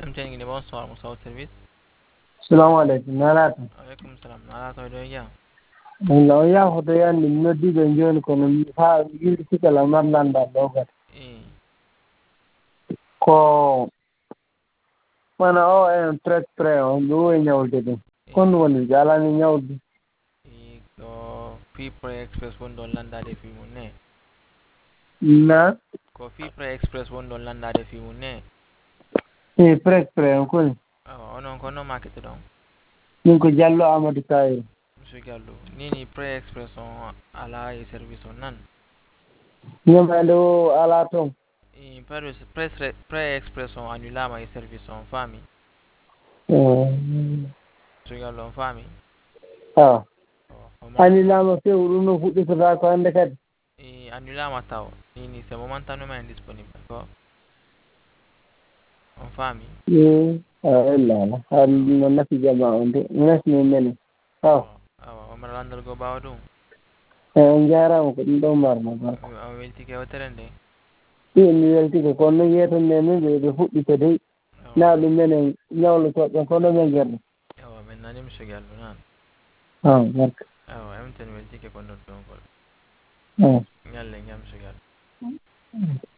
emtiyeni bonsoir Musa service. Assalamu alaikum. Nalata. Alaikum salam. Nala to do ya. Law ya hoto yandi noddiɓe joni kono ha yiri sikala marlanda dogat Eh. ko mana o en très près on ɗo e ñawde ɗum kon woni jalani ñawde Ko Fipre Express wonɗon landade fi mum ne. na Ko Fipre Express wonɗon landade fi mum ne. e près on koni Onon ko no market ɗon. min ko Diallo Amadou Kayre Monsieur Gallo nini Pre Express on ala e service on nan. ñamade o ala toon Pre Express on annulama e service on fami. Monsieur Gallo on fami. a Oman annilama few ɗum no fuɗɗitata ko hannde kadi annulama taw nini c'est momentanément indisponible ko on fami. ellala no nafi jama on de mi nasni mene Omar landal go bawa ɗum. on jarama ko ɗum ɗo marno bako o welti kewtere nde. mi weltike kono noon yeetonde min ɓe fuɗɗita dey na ɗum menen ñawlotoɓe kono men guerɗe min nani monsieur Gallo nan. barka emten weltike ko nodɗon gol. Ñalle jam monsieur Gallo.